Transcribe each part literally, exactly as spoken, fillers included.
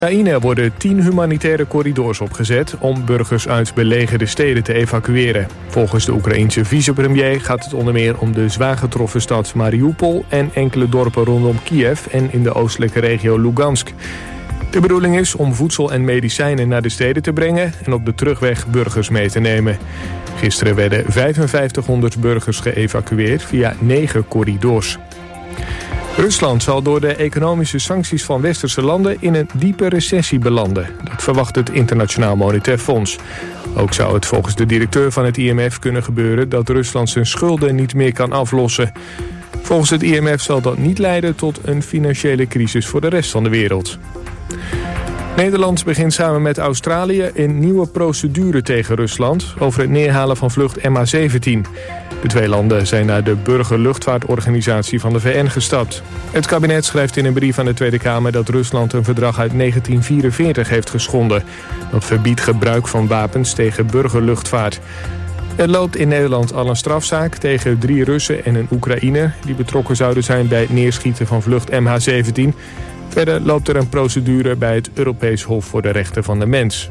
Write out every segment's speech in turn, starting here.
In Oekraïne worden tien humanitaire corridors opgezet om burgers uit belegerde steden te evacueren. Volgens de Oekraïense vicepremier gaat het onder meer om de zwaar getroffen stad Mariupol en enkele dorpen rondom Kiev en in de oostelijke regio Lugansk. De bedoeling is om voedsel en medicijnen naar de steden te brengen en op de terugweg burgers mee te nemen. Gisteren werden vijfenvijftighonderd burgers geëvacueerd via negen corridors. Rusland zal door de economische sancties van westerse landen in een diepe recessie belanden. Dat verwacht het Internationaal Monetair Fonds. Ook zou het volgens de directeur van het I M F kunnen gebeuren dat Rusland zijn schulden niet meer kan aflossen. Volgens het I M F zal dat niet leiden tot een financiële crisis voor de rest van de wereld. Nederland begint samen met Australië een nieuwe procedure tegen Rusland over het neerhalen van vlucht M H zeventien. De twee landen zijn naar de Burgerluchtvaartorganisatie van de V N gestapt. Het kabinet schrijft in een brief aan de Tweede Kamer dat Rusland een verdrag uit negentien vierenveertig heeft geschonden. Dat verbiedt gebruik van wapens tegen burgerluchtvaart. Er loopt in Nederland al een strafzaak tegen drie Russen en een Oekraïner die betrokken zouden zijn bij het neerschieten van vlucht M H zeventien. Verder loopt er een procedure bij het Europees Hof voor de Rechten van de Mens.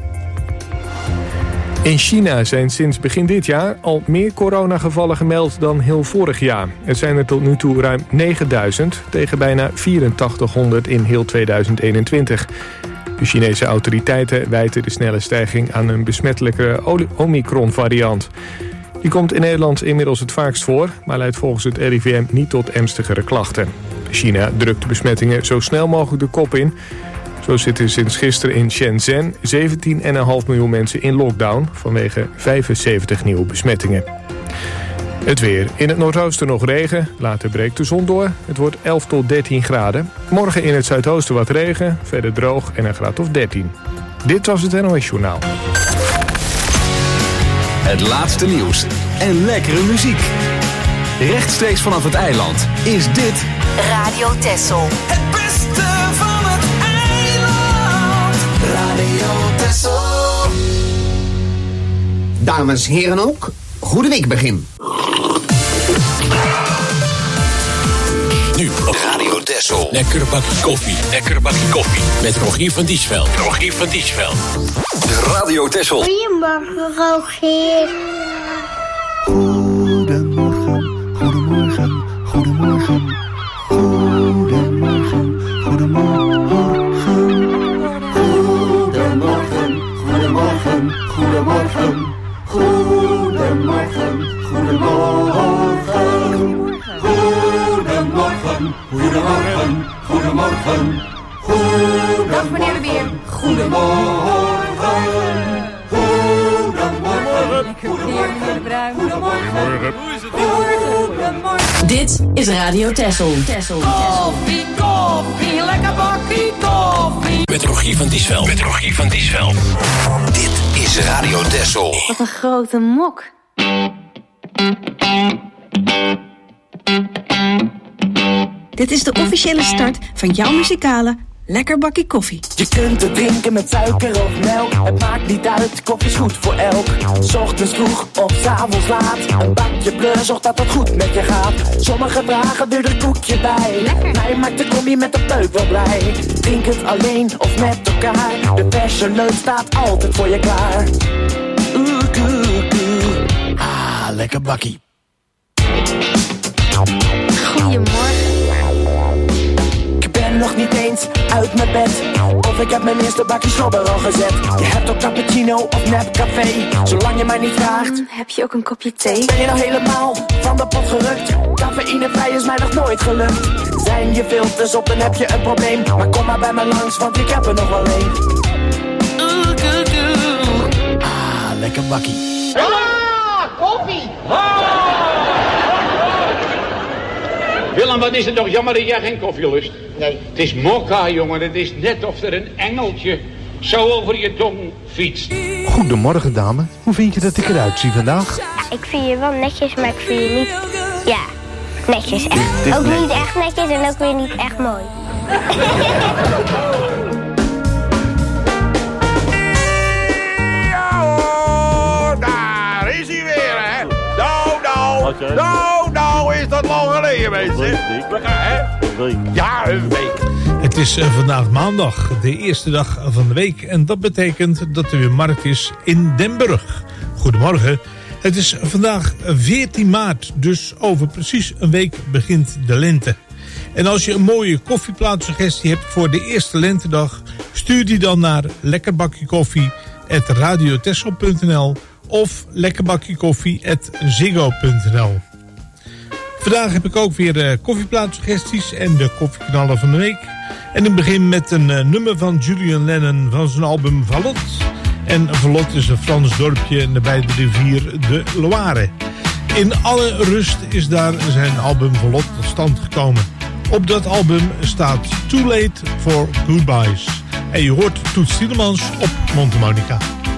In China zijn sinds begin dit jaar al meer coronagevallen gemeld dan heel vorig jaar. Er zijn er tot nu toe ruim negenduizend tegen bijna vierentachtighonderd in heel tweeduizend eenentwintig. De Chinese autoriteiten wijten de snelle stijging aan een besmettelijke Omicron-variant. Die komt in Nederland inmiddels het vaakst voor, maar leidt volgens het R I V M niet tot ernstigere klachten. China drukt de besmettingen zo snel mogelijk de kop in. Zo zitten sinds gisteren in Shenzhen zeventien komma vijf miljoen mensen in lockdown vanwege vijfenzeventig nieuwe besmettingen. Het weer. In het noordoosten nog regen, later breekt de zon door. Het wordt elf tot dertien graden. Morgen in het zuidoosten wat regen, verder droog en een graad of dertien. Dit was het N O S Journaal. Het laatste nieuws en lekkere muziek. Rechtstreeks vanaf het eiland is dit Radio Texel. Het beste van het eiland. Radio Texel. Dames, heren ook, goede weekbegin. Nu op Radio Texel. Lekker bakje koffie. Lekker bakje koffie. Met Rogier van Diesveld. Rogier van Diesveld. de Radio Texel. Goedemorgen, Rogier. Goedemorgen, goedemorgen, goedemorgen. Goedemorgen, goedemorgen. Goedemorgen, goedemorgen, goedemorgen. Goedemorgen, goedemorgen. Goedemorgen, goedemorgen, goedemorgen. Dag meneer de Beer. Goedemorgen. Goedemorgen. Lekker weer, meneer de Bruin. Goedemorgen. Goedemorgen. Dit is Radio Texel. Texel. Koffie, koffie, lekker bakkie koffie. Met Rogier van Diesveld. Met Rogier van Diesveld. Dit is Radio Texel. Wat een grote mok. Dit is de officiële start van jouw muzikale Lekker Bakkie Koffie. Je kunt het drinken met suiker of melk. Het maakt niet uit, koffie is goed voor elk. 's Ochtends vroeg of 's avonds laat. Een bakje bleu, zorgt dat het goed met je gaat. Sommigen vragen er een koekje bij. Lekker. Mij maakt de koffie met de peuk wel blij. Drink het alleen of met elkaar. De verse leuk staat altijd voor je klaar. Oeh, oeh, oeh. Ah, lekker bakkie. Goedemorgen. Ik ben nog niet eens uit mijn bed. Of ik heb mijn eerste bakje slobber al gezet. Je hebt ook cappuccino of nep café. Zolang je mij niet vraagt. Mm, heb je ook een kopje thee? Ben je nou helemaal van de pot gerukt? Cafeïnevrij is mij nog nooit gelukt. Zijn je filters op, dan heb je een probleem. Maar kom maar bij me langs, want ik heb er nog wel een. Oeh, oeh, oeh. Ah, lekker bakkie. Ah, koffie! Ah! Willem, wat is het toch jammer dat jij geen koffie lust? Nee. Het is mokka, jongen. Het is net of er een engeltje zo over je tong fietst. Goedemorgen, dame. Hoe vind je dat ik eruit zie vandaag? Ja, ik vind je wel netjes, maar ik vind je niet... Ja, netjes. Echt. Dit, dit ook net... niet echt netjes en ook weer niet echt mooi. Ja hoor, daar is hij weer, hè. Nou, nou, nou, nou is dat lang geleden, mensen. We gaan, hè? Een week. Ja, een week. Het is vandaag maandag, de eerste dag van de week. En dat betekent dat er weer markt is in Den Burg. Goedemorgen. Het is vandaag veertien maart, dus over precies een week begint de lente. En als je een mooie koffieplaatsuggestie hebt voor de eerste lentedag, stuur die dan naar lekkerbakjekoffie apenstaartje radiotessel punt n l of lekkerbakjekoffie apenstaartje ziggo punt n l. Vandaag heb ik ook weer uh, koffieplaatsuggesties en de koffieknallen van de week. En ik begin met een uh, nummer van Julian Lennon van zijn album Valot. En Valot is een Frans dorpje nabij de rivier de Loire. In alle rust is daar zijn album Valot tot stand gekomen. Op dat album staat Too Late for Goodbyes. En je hoort Toets Tielemans op Mondharmonica.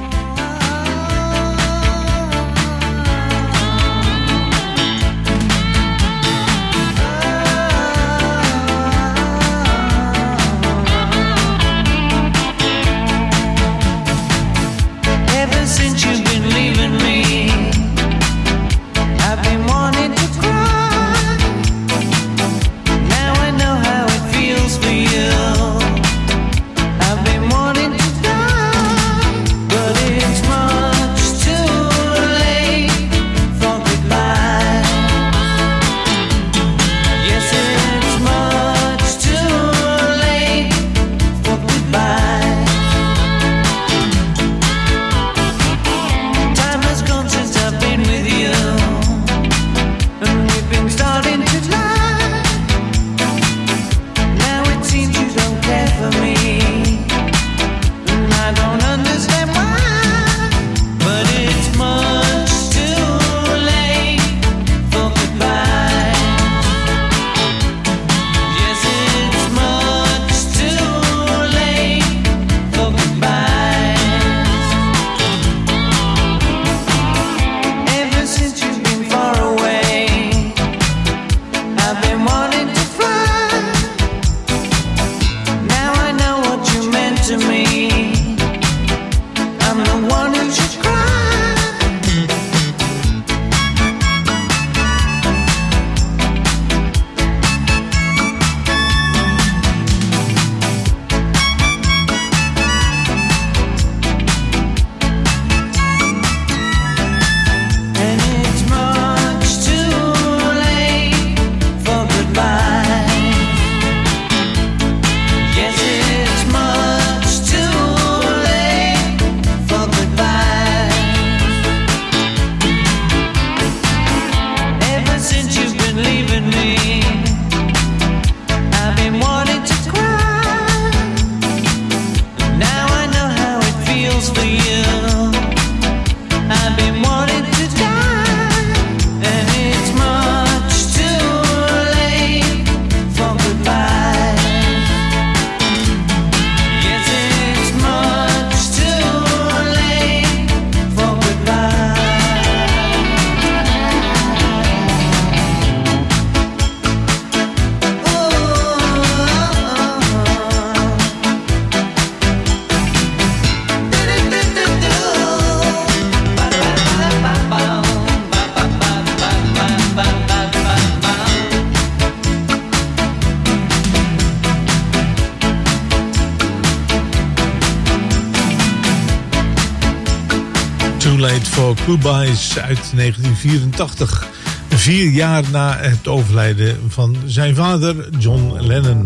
for Goodbyes uit negentien vierentachtig. Vier jaar na het overlijden van zijn vader John Lennon.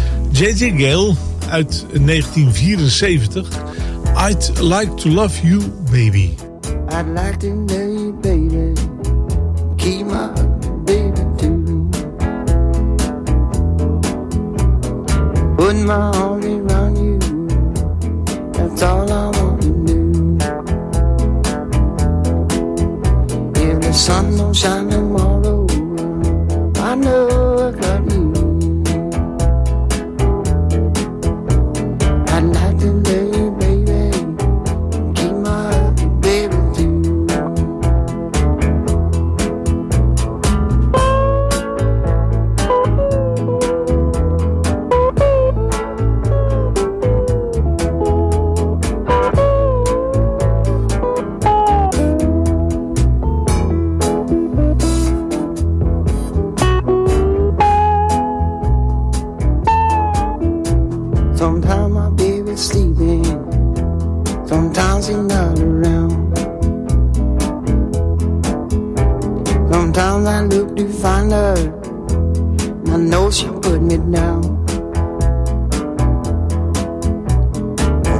J J Gale uit negentien vierenzeventig. I'd like to love you, baby. I'd like to know you, baby. Keep my baby too. Put my arms around you. That's all I want to do. If the sun don't shine tomorrow, I know I got you. I'd like to know you, baby. Keep my baby too.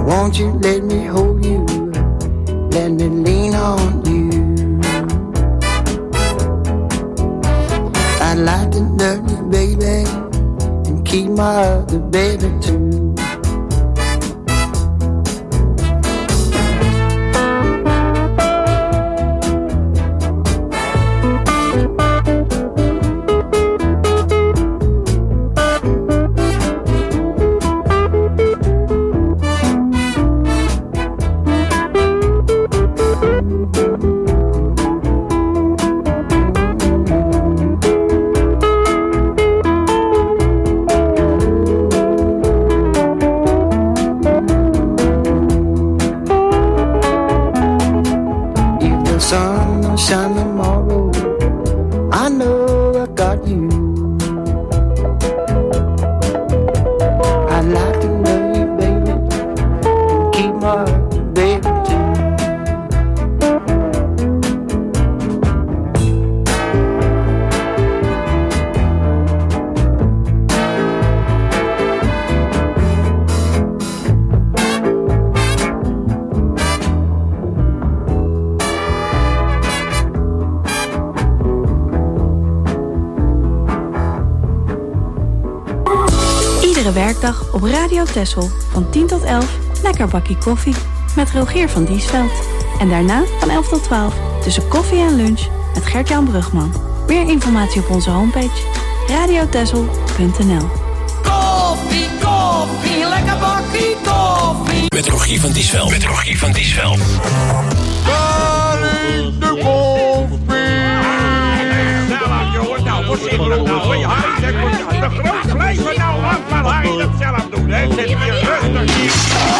Won't you let me hold you? Let me lean on you. I'd like to love you, baby, and keep my other baby too. Werkdag op Radio Texel van tien tot elf lekker bakkie koffie met Rogier van Diesveld. En daarna van elf tot twaalf tussen koffie en lunch met Gert-Jan Brugman. Meer informatie op onze homepage radiotexel punt n l. Koffie, koffie, lekker bakkie koffie. Met Rogier van Diesveld. Met Rogier van Diesveld. Daar is de koffie. Jongen, nou, wat zit er nou? De groot blijven nou af, maar hij dat zelf doen, hè? Zet je rustig hier.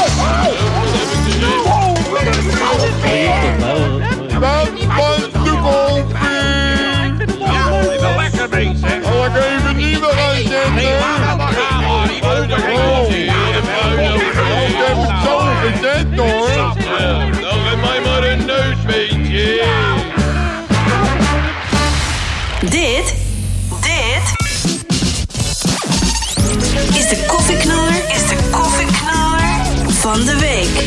Dat was de koffie. Ja, even lekker bezig. Zal ik even nieuwe gaan zetten? Nee, maar dan gaan we. Die moet er geen zin. Ik heb het zo gezet, hoor. Dan geef mij maar een neusweetje. Dit, dit is de koffieknaller, is de koffieknaller van de week.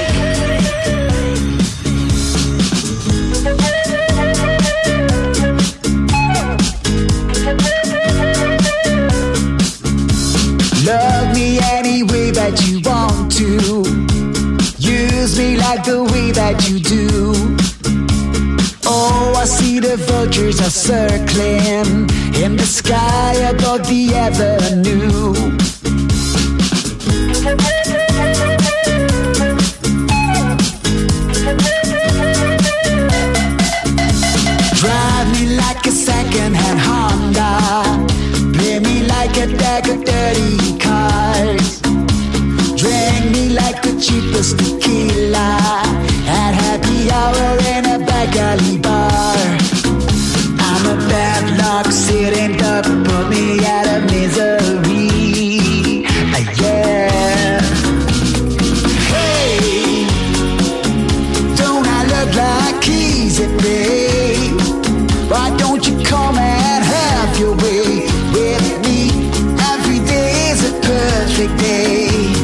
Love me any way that you want to. Use me like the way that you do. Oh, I see the vultures are circling in the sky above the avenue. Drive me like a second-hand Honda. Play me like a deck of dirty cards. Drink me like the cheapest tequila. At happy hour in a back alley bar. I'm a bad luck sitting duck, put me out of misery. Uh, yeah. Hey, don't I look like easy, babe? Why don't you come and have your way with me? Every day is a perfect day.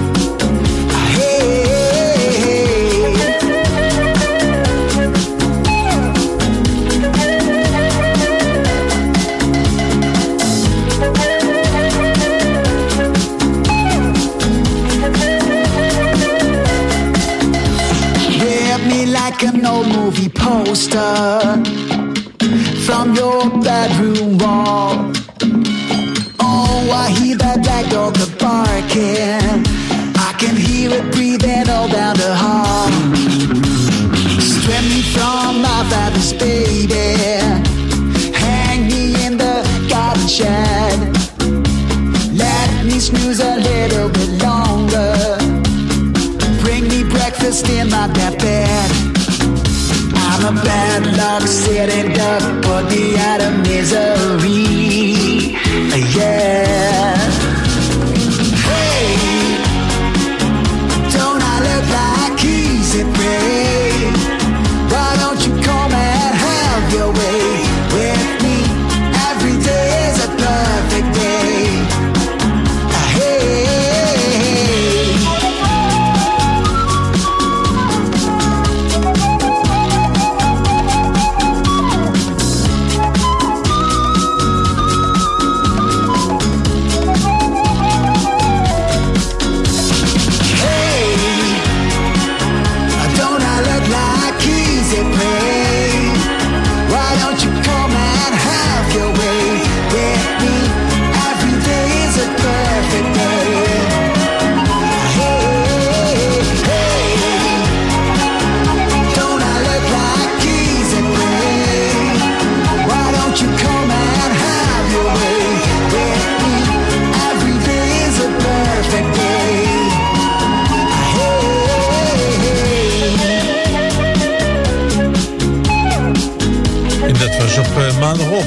Like an old movie poster from your bedroom wall. Oh, I hear that black dog barking. I can hear it breathing all down the hall. Strip me from my father's baby. Hang me in the garden shed. Let me snooze a little bit longer. Bring me breakfast in my bed. I'm a bad luck sitting duck, put me out of misery. Yeah. Hey, don't I look like easy prey? Why don't you come and have your way with me? Every day is a perfect day. Hey.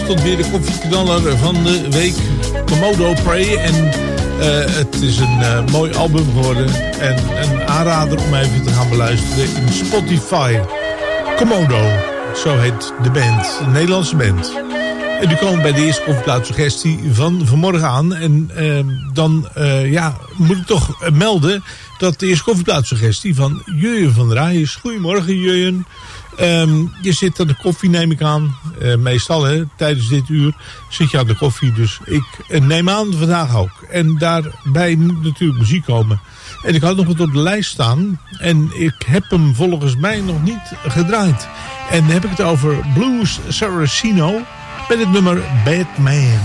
vanochtend weer de koffieknaller van de week. Komodo Prey. En uh, het is een uh, mooi album geworden. En een aanrader om even te gaan beluisteren in Spotify. Komodo, zo heet de band. Een Nederlandse band. En nu komen we bij de eerste koffieplatssuggestie van vanmorgen aan. En uh, dan uh, ja, moet ik toch uh, melden dat de eerste koffieplatssuggestie van Jurjen van der Rij is. Goedemorgen Jurjen. Um, je zit aan de koffie, neem ik aan. Uh, meestal, hè, tijdens dit uur zit je aan de koffie. Dus ik uh, neem aan vandaag ook. En daarbij moet natuurlijk muziek komen. En ik had nog wat op de lijst staan. En ik heb hem volgens mij nog niet gedraaid. En dan heb ik het over Blues Saraceno met het nummer Bad Man.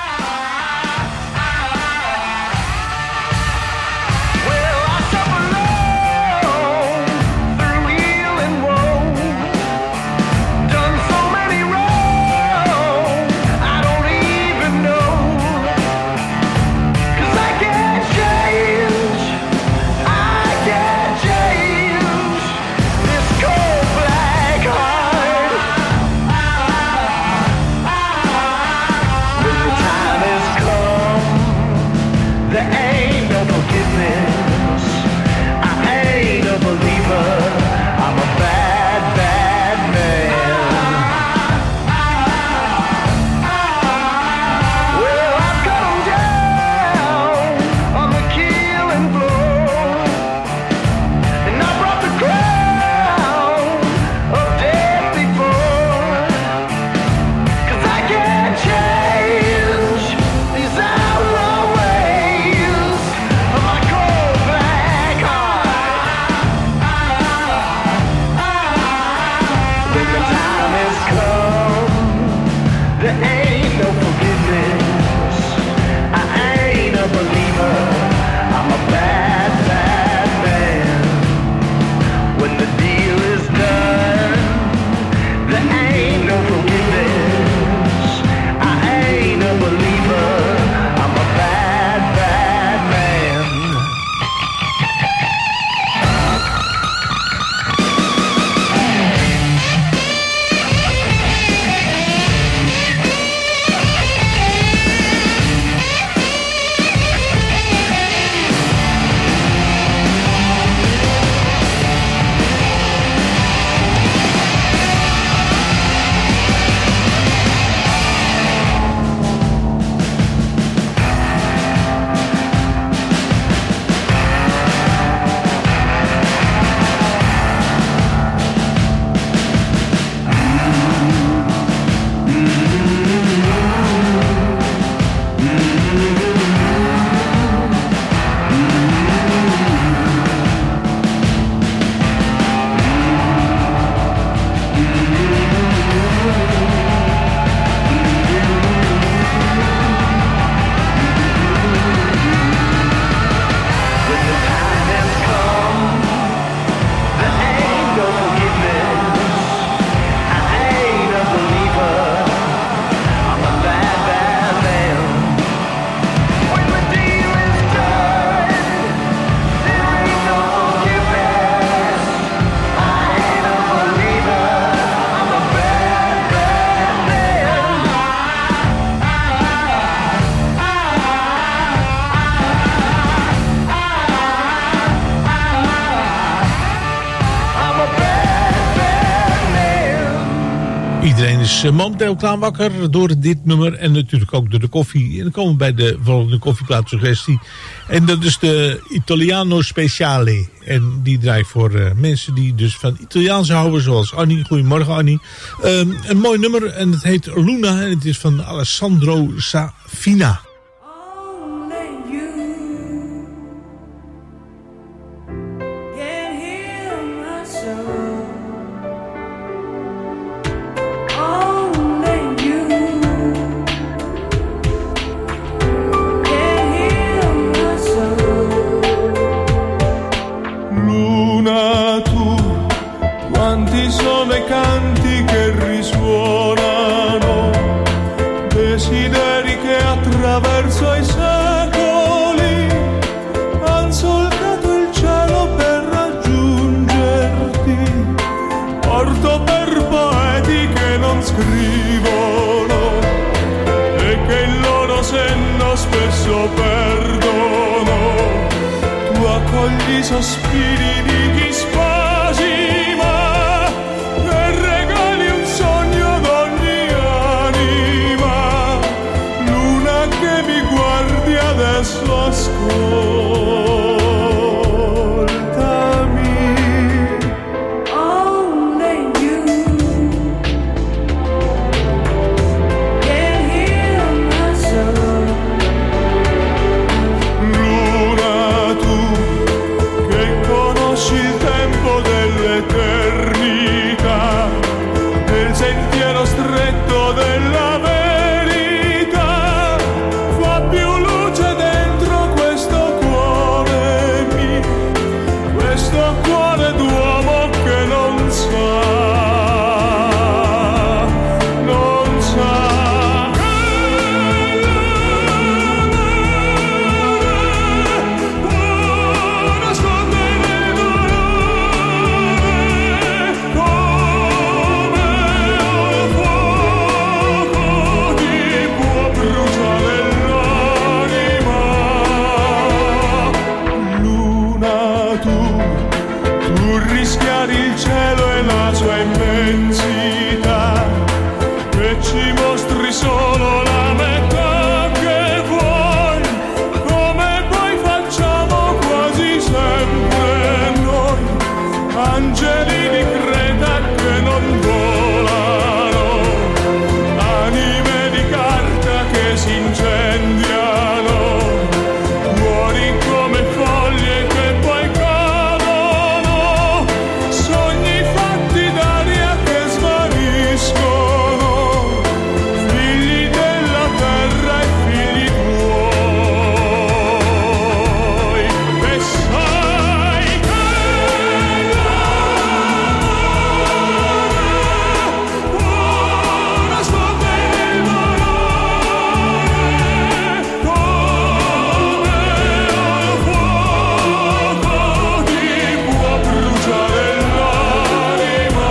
Iedereen is momenteel klaar wakker door dit nummer en natuurlijk ook door de koffie. En dan komen we bij de volgende koffieplatssuggestie. En dat is de Italiano Speciale. En die draait voor uh, mensen die dus van Italiaans houden, zoals Annie. Goedemorgen Annie. Um, een mooi nummer en het heet Luna en het is van Alessandro Safina. Desideri che attraverso i secoli han solcato il cielo per raggiungerti. Porto per poeti che non scrivono sospiri di chi spasima e regali un sogno d'ogni anima. Luna che mi guardi adesso, ascoltami. Only you can heal my soul. Luna, tu che conosci il tempo dell'eternità, nel sentiero stretto della verità, fa più luce dentro questo cuore mio, questo cuore d'uomo che non sa, non sa. Rischiare il cielo e la sua immensità, e ci mostri solo la metà che vuoi, come poi facciamo quasi sempre noi, angeli di creta che non volano, anime di carta che si incendiano, cuori come foglie che poi cadono, sogni fatti d'aria che svaniscono, figli della terra e figli tuoi. E sai che l'amore nasconde il dolore, come al fuoco ti può bruciare l'anima.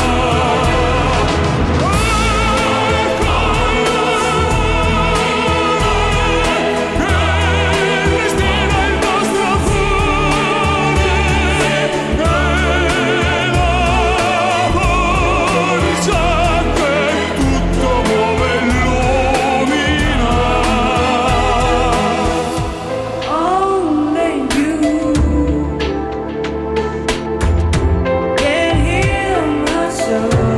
Che respira il nostro cuore, e la forza che tutto muove e illumina. Only you can heal my soul.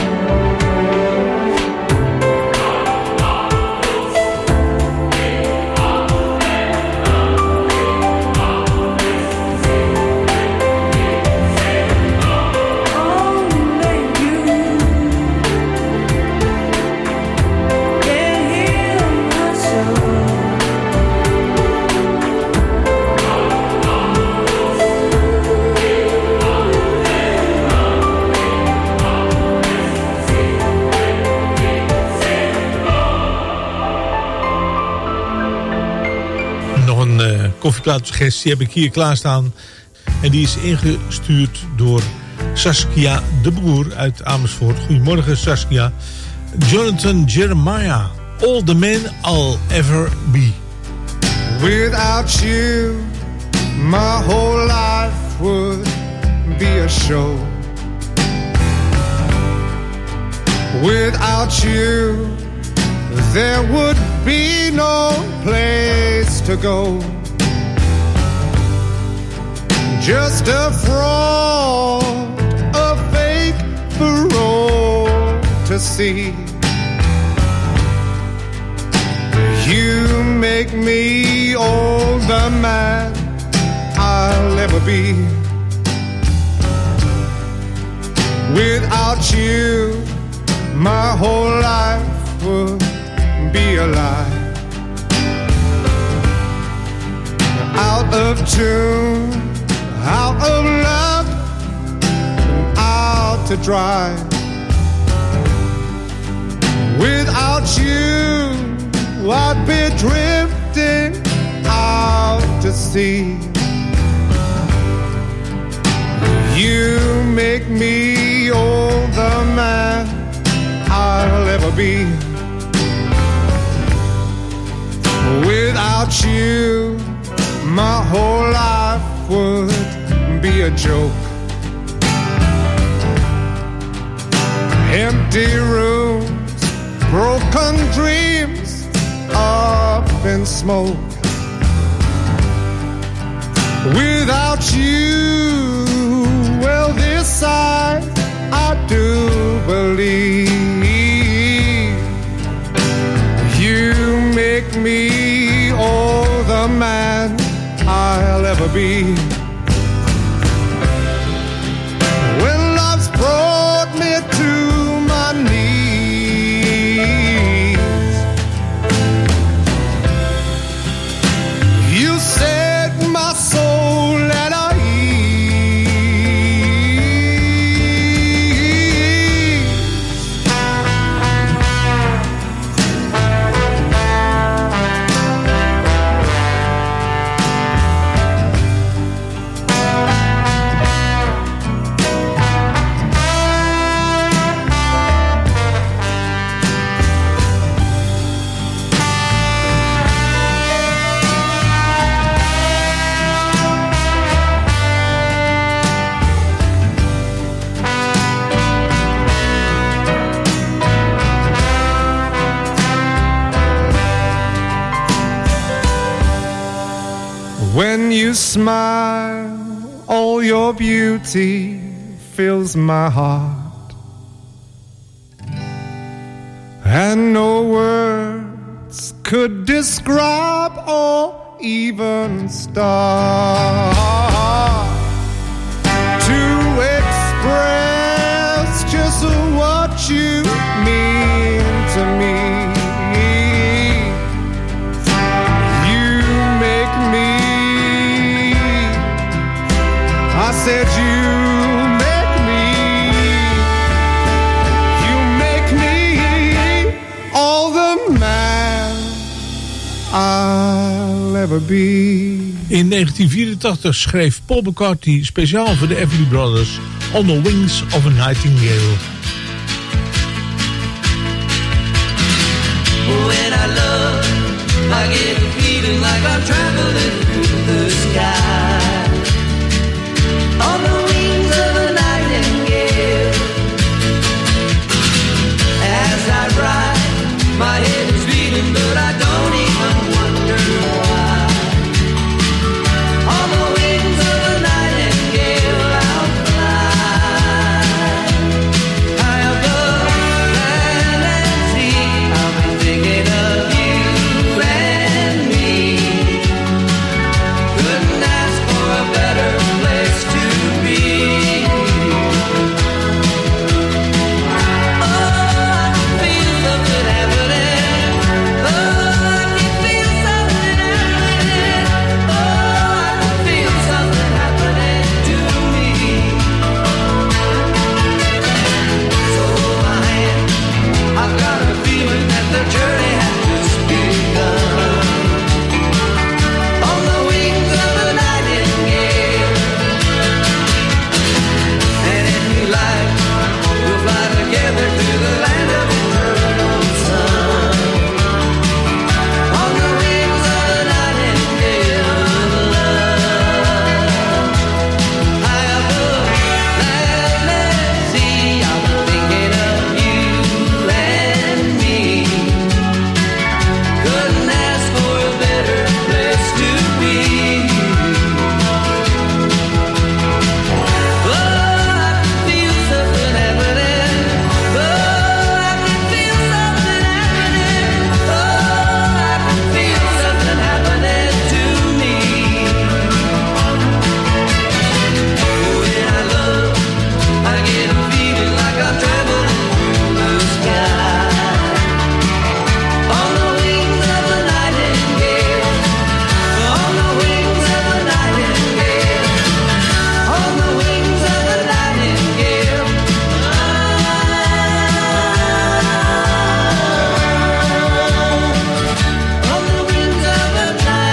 Only you can heal my soul. Nog een uh, koffieklaatsuggestie heb ik hier klaarstaan. En die is ingestuurd door Saskia de Boer uit Amersfoort. Goedemorgen Saskia. Jonathan Jeremiah. All the men I'll ever be. Without you, my whole life would be a show. Without you, there would be no place to go. Just a fraud, a fake parole to see. You make me all the man I'll ever be. Without you, my whole life would be a lie. Out of tune, out of love, out to dry. Without you, I'd be drifting out to sea. You make me all the man I'll ever be. Without you, my whole life would a joke. Empty rooms, broken dreams, up in smoke. Without you, well, this I, I do believe. You make me all the man I'll ever be. When love's brought me to my knees, you set my soul at when you smile, all your beauty fills my heart, and no words could describe or even start to express just what you mean to me. I said you make me, you make me all the man I'll ever be. In negentien vierentachtig schreef Paul McCartney speciaal voor de Everly Brothers On the Wings of a Nightingale. When I love, I get a feeling like I'm traveling through the sky. On the wings of a nightingale. As I ride, my head is beating, but I don't even wonder why. On the wings of a nightingale, I'll fly high above land and sea. I'll be thinking of you and me. Couldn't ask for a better place to be. Oh, I can feel something happening. Oh, I can feel something happening. Oh, I can feel something happening to me. So hold my hand. I've got a feeling that the journey has just begun. On the wings of a nightingale. And if you like, we'll fly together to the land of eternal sun. On the wings of a nightingale of love. High above land and sea, I'll be thinking of you and me. Couldn't ask for a better place to be. Oh, I can feel something happening. Oh, I can feel something happening. Oh, I can feel something happening to me. When I love, I get a feeling like I'm traveling through the sky. On the wings of a nightingale. On the wings of a nightingale. On the wings of a nightingale. On the wings of a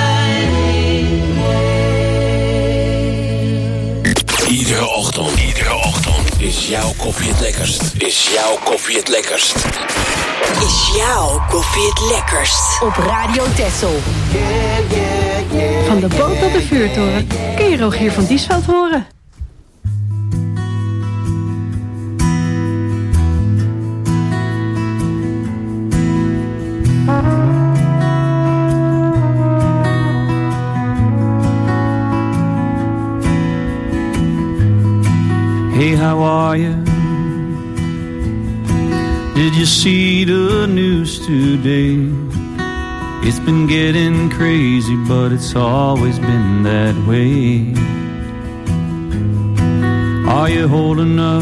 nightingale. Iedere ochtend, iedere ochtend is jouw koffie het lekkerst. Is jouw koffie het lekkerst. Is jouw koffie het lekkerst? Op Radio Texel. Van de boot tot de vuurtoren kun je Rogier van Diesveld horen. Hey, how are you? Did you see the news today? It's been getting crazy, but it's always been that way. Are you holding up?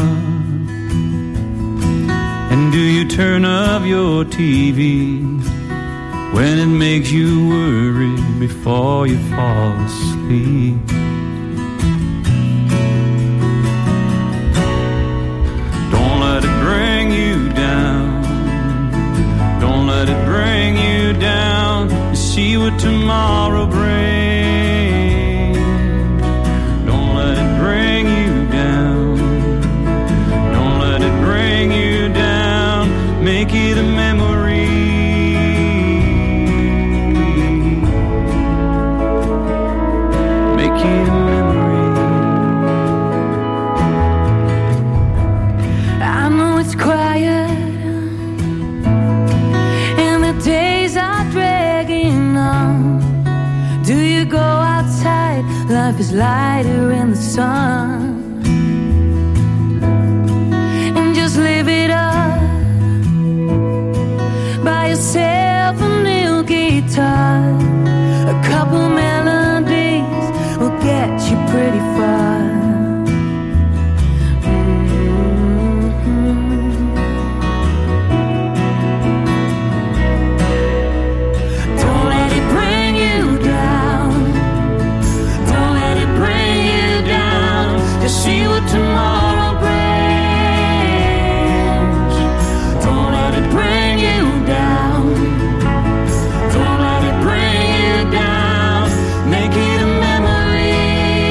And do you turn off your T V when it makes you worry before you fall asleep? Don't let it bring you down. Don't let it bring you down. You see what tomorrow brings. Don't let it bring you down. Don't let it bring you down. Make it a memory. Make it a memory. I know it's quiet and the days are dragging on. Do you go outside? Life is lighter in the sun. And just live it up. Buy yourself a new guitar. A couple melodies will get you pretty far. Don't let it bring you down. Don't let it bring you down. Just see what tomorrow brings. Don't let it bring you down. Don't let it bring you down. Make it a memory.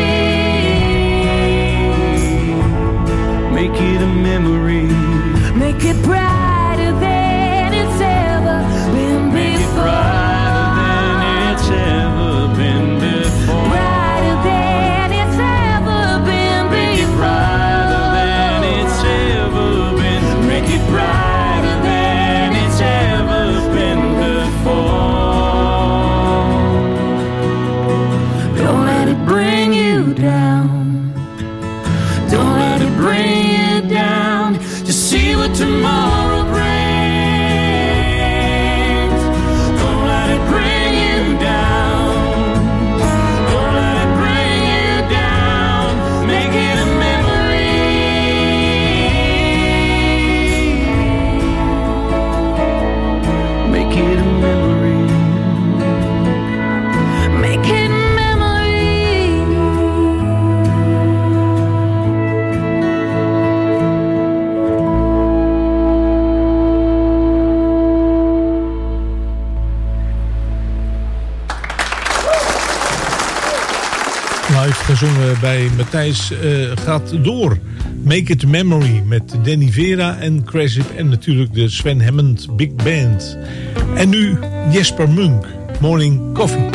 Make it a memory. Make it brighter than it's ever been before. Brighter than it's ever been before. Brighter than it's ever been before. Brighter than it's ever been. Make it brighter than it's ever been before. Don't let it bring you down. Don't let it bring you down. Just see what tomorrow brings. Don't let it bring you down. Don't let it bring you down. Make it a memory. Make it a memory. Make it a memory. Live gezongen bij Matthijs uh, gaat door. Make It a Memory met Danny Vera en Crazy en natuurlijk de Sven Hammond Big Band. En nu Jesper Munk, Morning Coffee.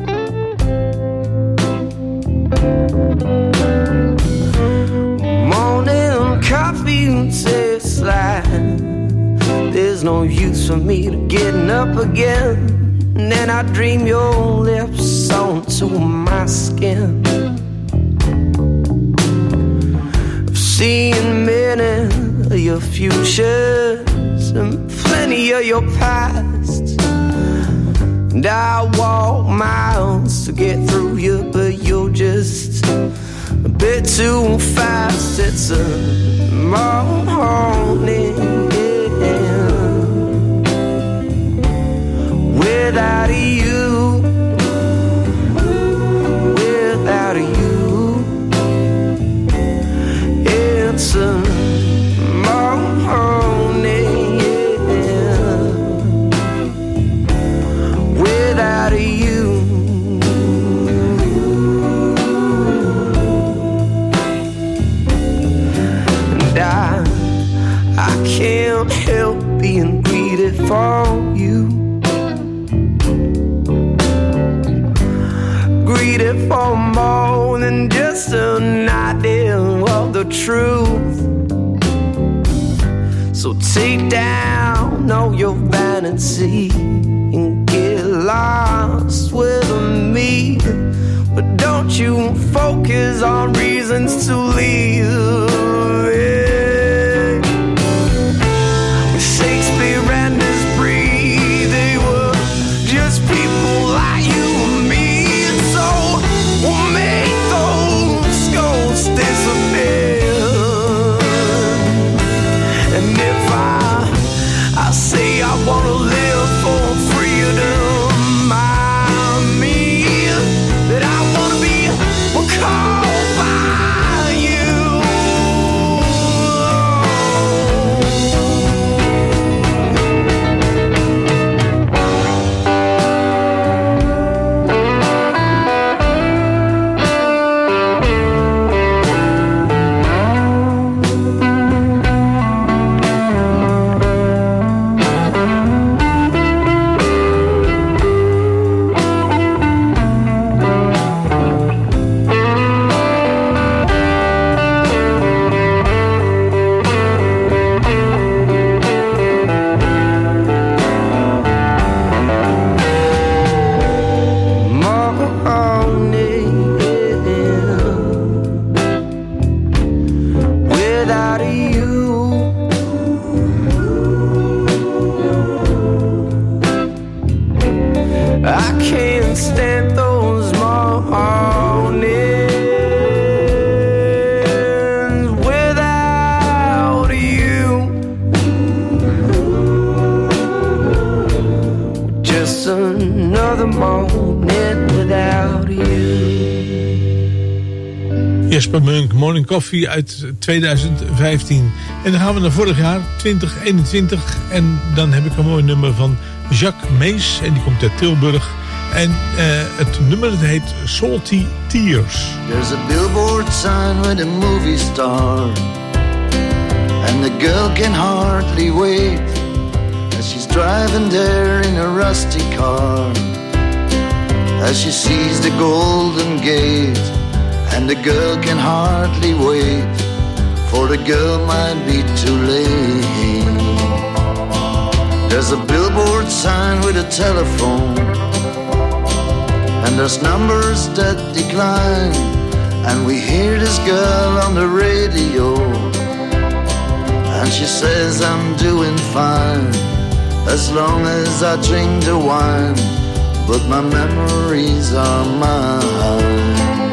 Morning coffee tastes like there's no use for me to getting up again. And then I dream your lips onto my skin. I've seen many of your futures and plenty of your past. And I walk miles to get through you, but you're just a bit too fast. It's a morning without you, without you, it's a morning, yeah, without you. And I, I can't help being greedy for you. Greedy for more than just an idea of the truth. So take down all your vanity and get lost with me. But don't you focus on reasons to leave. without you. I can't stand those mornings without you. Just another morning without you. Jesper Munk, Morning Coffee uit tweeduizend vijftien. En dan gaan we naar vorig jaar, twintig eenentwintig. En dan heb ik een mooi nummer van Jacques Mees. En die komt uit Tilburg. En uh, het nummer het heet Salty Tears. There's a billboard sign with a movie star, and the girl can hardly wait as she's driving there in a rusty car, as she sees the Golden Gate. And the girl can hardly wait, for the girl might be too late. There's a billboard sign with a telephone, and there's numbers that decline, and we hear this girl on the radio, and she says I'm doing fine as long as I drink the wine, but my memories are mine.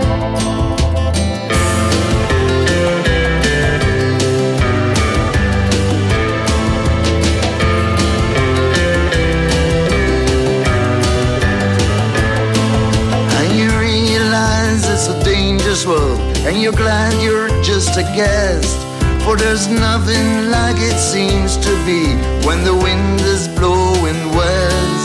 It's a dangerous world, and you're glad you're just a guest, for there's nothing like it seems to be when the wind is blowing west,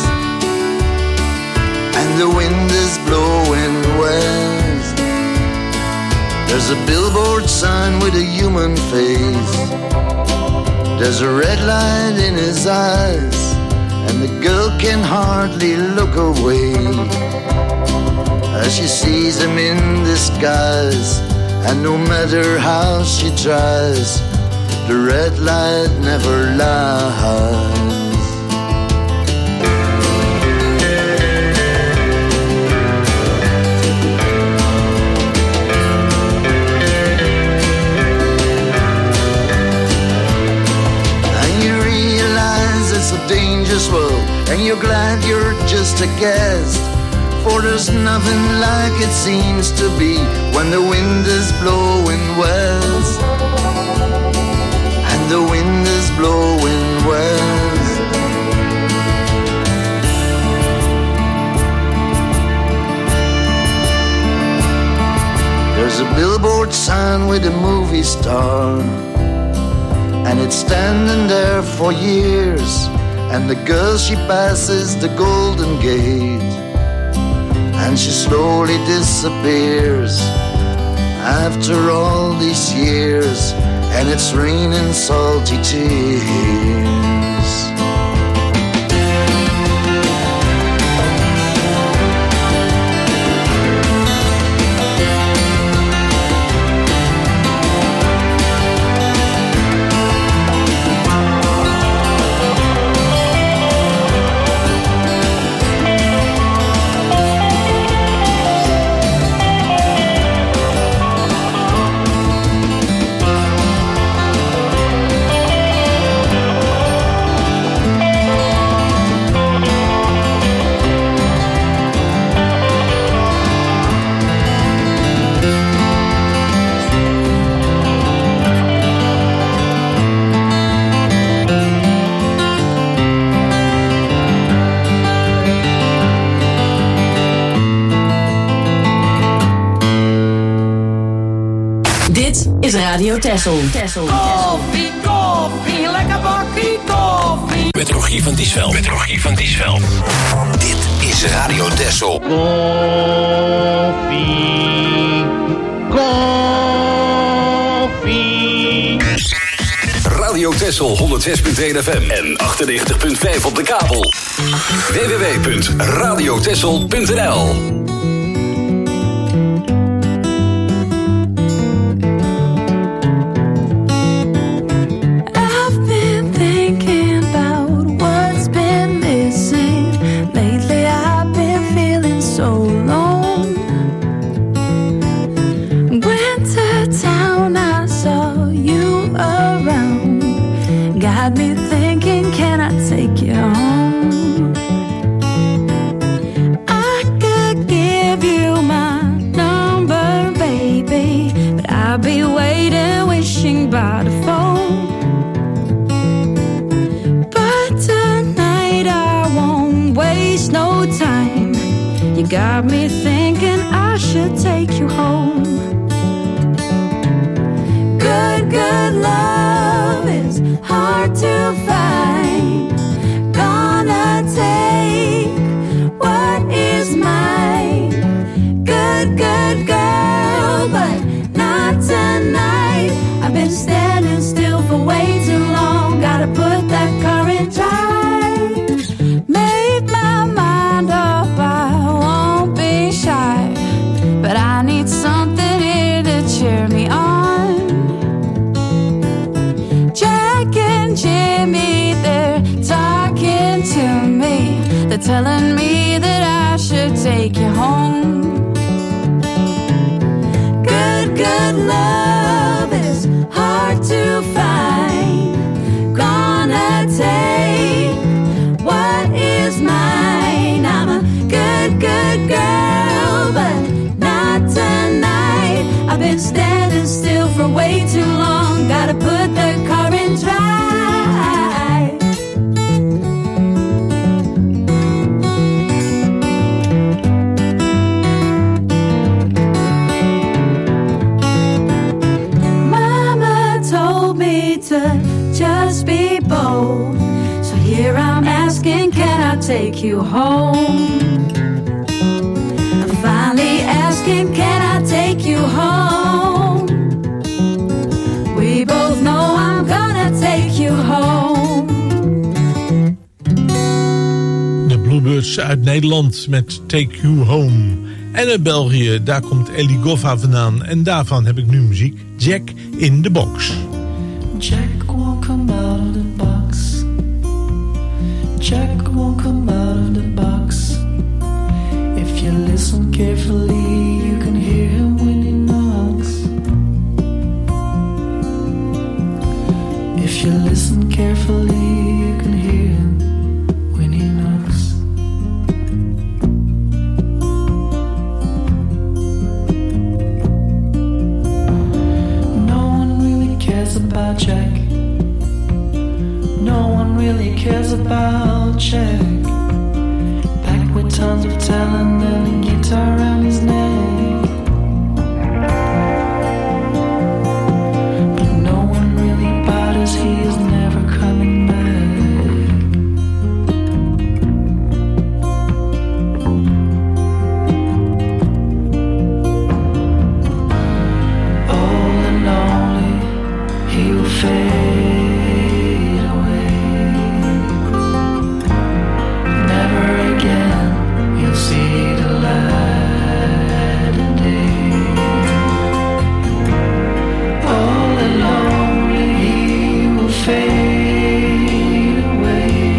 and the wind is blowing west. There's a billboard sign with a human face, there's a red light in his eyes, and the girl can hardly look away as she sees him in disguise. And no matter how she tries, the red light never lies. And you realize it's a dangerous world, and you're glad you're just a guest, for there's nothing like it seems to be when the wind is blowing west, and the wind is blowing west. There's a billboard sign with a movie star, and it's standing there for years, and the girl she passes the Golden Gate, and she slowly disappears after all these years, and it's raining salty tears. Is Radio Texel. Texel. Koffie, koffie, lekker bakkie koffie. Met Rogier van Diesveld. Met Rogier van Diesveld. Dit is Radio Texel. Koffie, koffie. Radio Texel honderdzes punt één F M en achtennegentig punt vijf op de kabel. w w w punt radio texel punt n l. You telling me that I should take you home. Good, good love is hard to find. Gonna take what is mine. I'm a good, good girl, but not tonight. I've been standing still for way too long. Gotta put the car in drive. Mama told me to just be bold, so here I'm asking, can I take you home? I'm finally asking, can I take you home? We both know I'm gonna take you home. De Bluebirds uit Nederland met Take You Home. En uit België, daar komt Ellie Goffa vandaan. En daarvan heb ik nu muziek. Jack in the Box. Jack won't come out of the box. Jack won't come out of the box. If you listen carefully, you can hear him when he knocks. If you listen carefully, you can hear him when he knocks. No one really cares about Jack. No one really cares about Jack. Back with tons of talent and a guitar around his neck. But no one really bothers, he is never coming back. All and only, he will fade away. Never again you'll see the light of day. All alone he will fade away.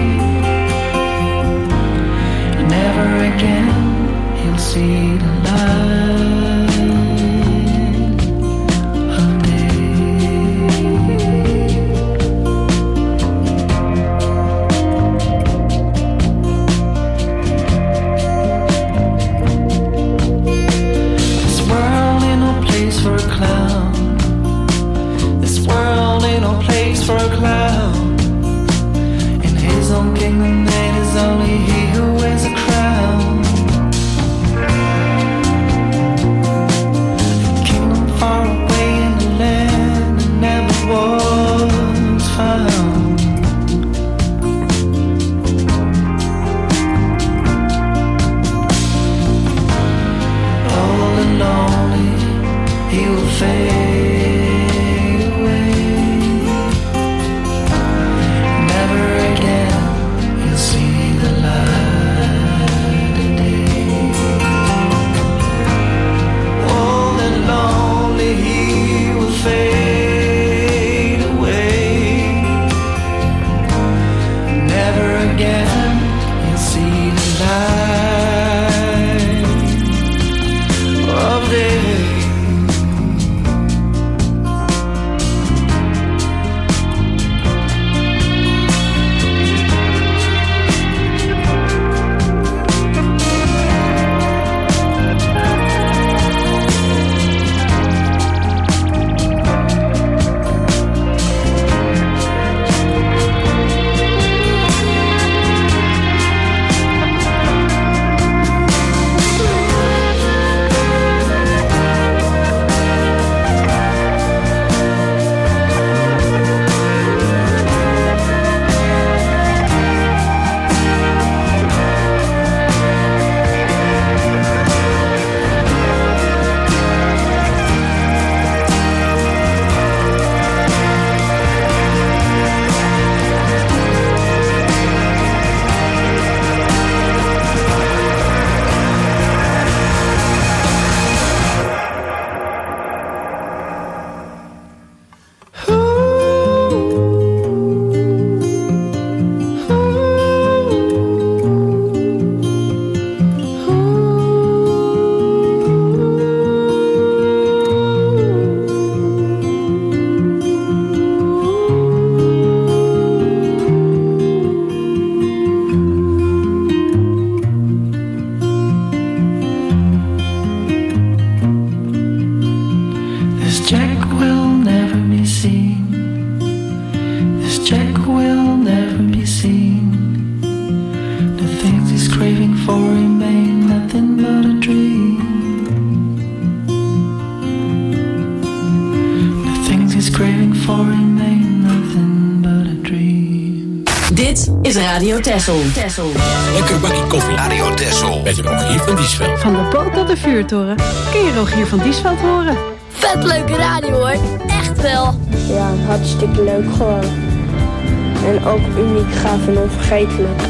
Never again you'll see the light of day. This craving for remain nothing but a dream. Dit is Radio Texel. Texel. Lekker bakkie koffie. Radio Texel. Met Rogier van Diesveld. Van de boot tot de vuurtoren kun je Rogier van Diesveld horen. Vet leuke radio hoor. Echt wel. Ja, hartstikke leuk gewoon. En ook uniek, gaaf en onvergetelijk.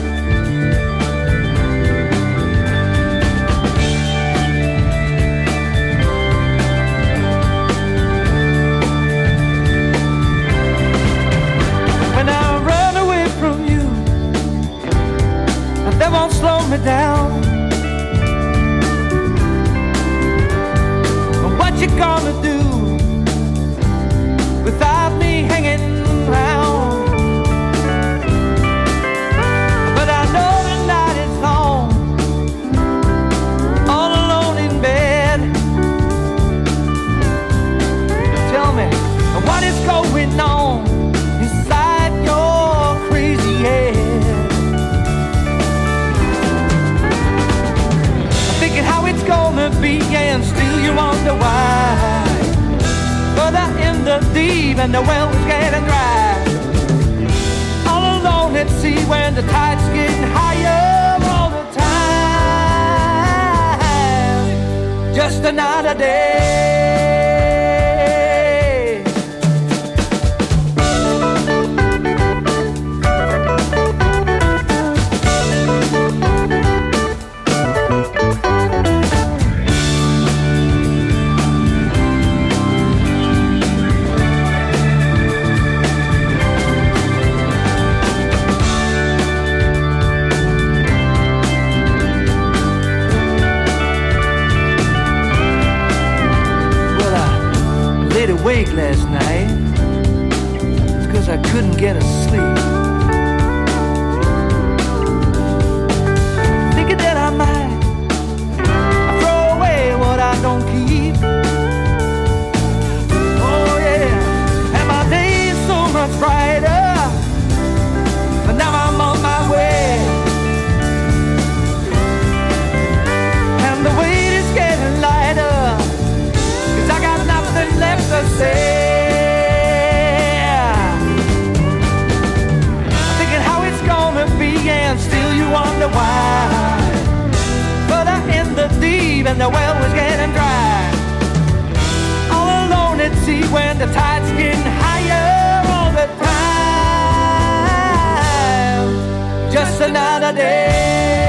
When I run away from you, that won't slow me down. What you gonna do without me hanging around? But I know the night is long, all alone in bed. Tell me what is going on inside your crazy head. I'm thinking how it's gonna be, and still you wonder why. But I in the deep and the well is getting dry. All alone at sea when the tide's getting higher all the time. Just another day. Awake last night, it's cause I couldn't get a sleep. Thinking that I might I throw away what I don't keep. Oh yeah, and my day is so much brighter, but now I'm on my way. And the weight is getting lighter, cause I got nothing left to say. I'm thinking how it's gonna be, and still you wonder why. But I'm in the deep and the well was getting dry. All alone at sea when the tide's getting higher all the time. Just another day.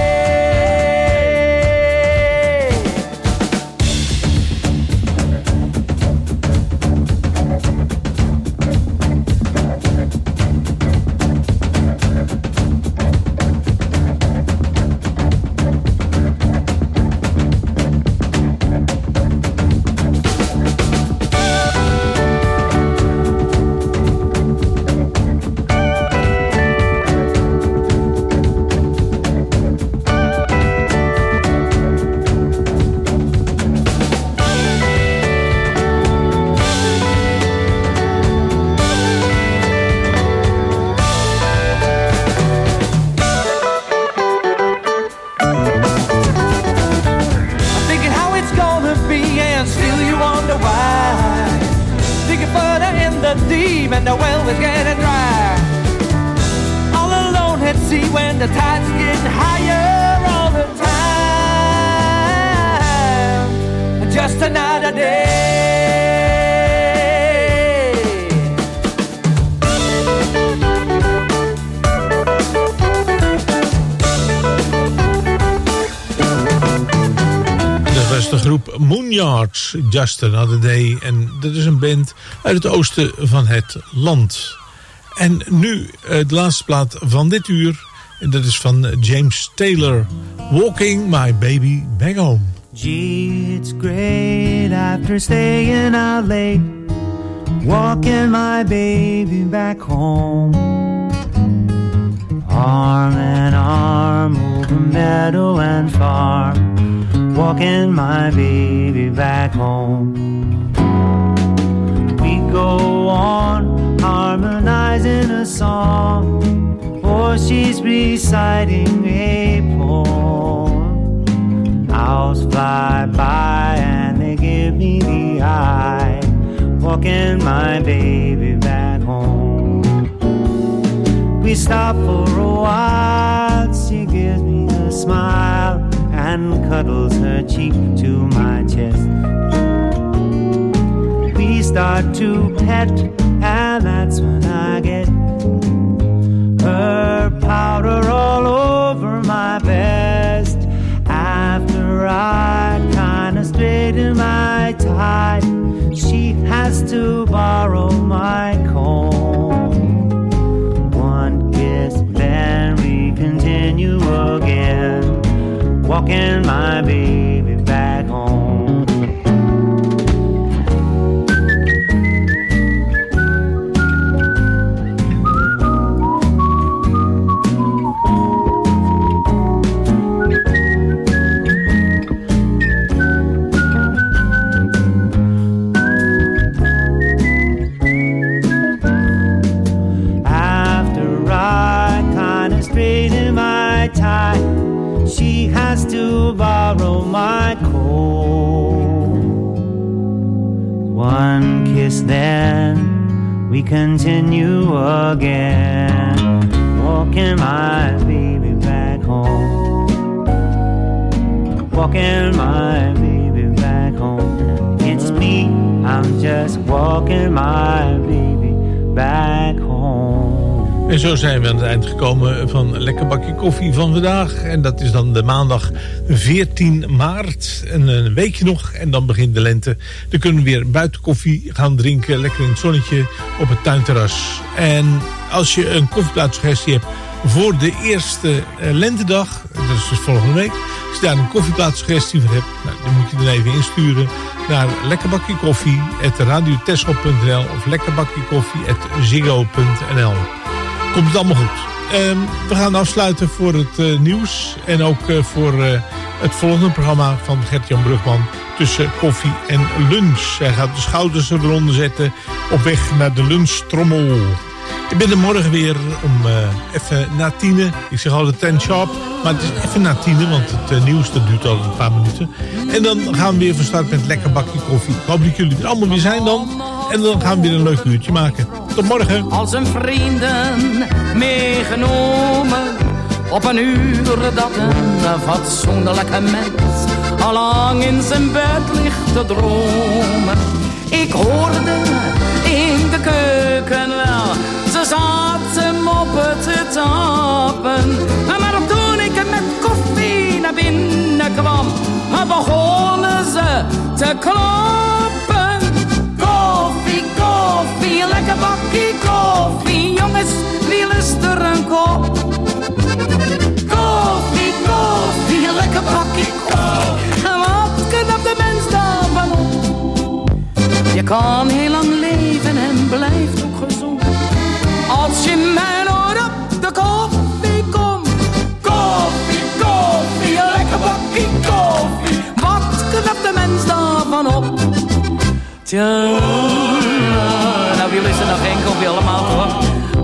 And the well was getting dry. All alone at sea when the tide's getting higher all the time. Just another day. Dat was de groep Moonyards, Just Another Day. En dat is een band uit het oosten van het land. En nu de laatste plaat van dit uur. En dat is van James Taylor. Walking My Baby Back Home. Gee, it's great after staying out late. Walking my baby back home. Arm in arm over meadow and farm. Walking my baby back home. We go on harmonizing a song, or she's reciting a poem. Owls fly by and they give me the eye. Walking my baby stop for a while. She gives me a smile and cuddles her cheek to my chest. We start to pet, and that's when I get her powder all over my vest. After I kinda straighten my tie, she has to borrow my comb. One kiss, then we continue again, walking my baby back home. She has to borrow my coat. One kiss, then we continue again, walking my baby back home. Walking my baby back home. It's me, I'm just walking my baby back home. En zo zijn we aan het eind gekomen van Lekker Bakje Koffie van vandaag. En dat is dan de maandag veertien maart. En een weekje nog en dan begint de lente. Dan kunnen we weer buiten koffie gaan drinken. Lekker in het zonnetje op het tuinterras. En als je een koffieplatssuggestie hebt voor de eerste lentedag, dat is dus volgende week. Als je daar een koffieplatssuggestie voor hebt, nou, dan moet je dan even insturen naar lekkerbakjekoffie at radiotessel punt n l of lekkerbakjekoffie at ziggo punt n l. Komt het allemaal goed. Um, we gaan afsluiten voor het uh, nieuws. En ook uh, voor uh, het volgende programma van Gert-Jan Brugman. Tussen koffie en lunch. Hij gaat de schouders eronder zetten. Op weg naar de lunchtrommel. Ik ben er morgen weer om uh, even na tienen. Ik zeg altijd ten sharp. Maar het is even na tienen. Want het uh, nieuws dat duurt altijd een paar minuten. En dan gaan we weer van start met lekker bakje koffie. Ik hoop dat jullie er allemaal weer zijn dan. En dan gaan we weer een leuk uurtje maken. Tot morgen. Al zijn vrienden meegenomen. Op een uur dat een fatsoenlijke mens allang in zijn bed ligt te dromen. Ik hoorde in de keuken wel, ze zaten moppen te tappen. Maar toen ik met koffie naar binnen kwam, begonnen ze te kloppen. Koffie, koffie, lekker bakkie koffie. Jongens, wie lust er een kop? Koffie, koffie, lekker bakkie koffie. En wat knapt de mens daarvan op? Je kan heel lang leven en blijft ook gezond. Als je mij nooit op de koffie komt. Koffie, koffie, lekker bakkie koffie. Wat knapt de mens daarvan op? Tja, nou jullie zijn nog geen koffie allemaal hoor.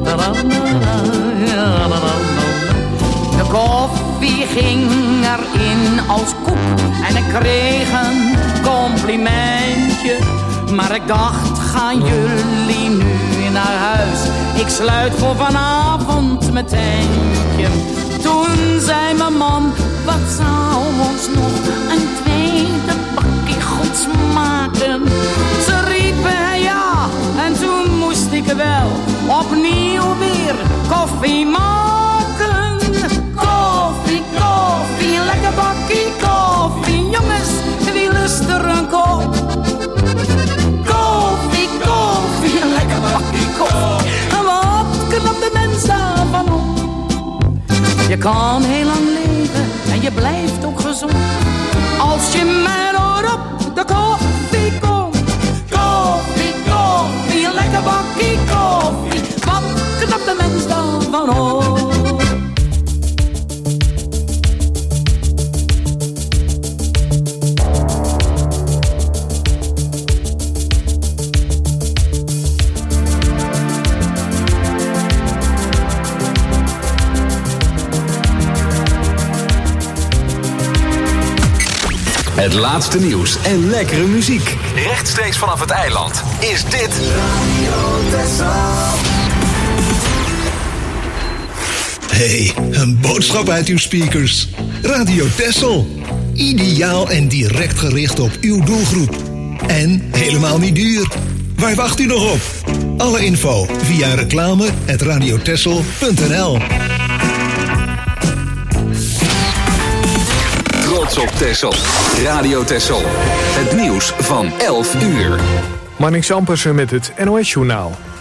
De koffie ging erin als koek en ik kreeg een complimentje. Maar ik dacht, gaan jullie nu naar huis? Ik sluit voor vanavond mijn tentje. Toen zei mijn man, wat zou ons nog een tweede bakje goed smaken? Ze riepen ja, en toen moest ik wel opnieuw weer koffie maken. Koffie, koffie, lekker bakkie koffie. Jongens, wie lust er een kop? Koffie, koffie, lekker bakkie koffie. En wat knapt de mens daarvan op? Je kan heel lang leven en je blijft ook gezond. Als je mij nooit op de koffie komt. Koffie, koffie, lekker bakkie koffie. Wat knapt de mens daarvan op? Het laatste nieuws en lekkere muziek. Rechtstreeks vanaf het eiland is dit... Radio Texel. Hey, een boodschap uit uw speakers. Radio Texel. Ideaal en direct gericht op uw doelgroep. En helemaal niet duur. Waar wacht u nog op? Alle info via reclame at radiotexel punt n l. Trots op Texel. Radio Texel. Het nieuws van elf uur. Marnix Ampersen met het N O S-journaal.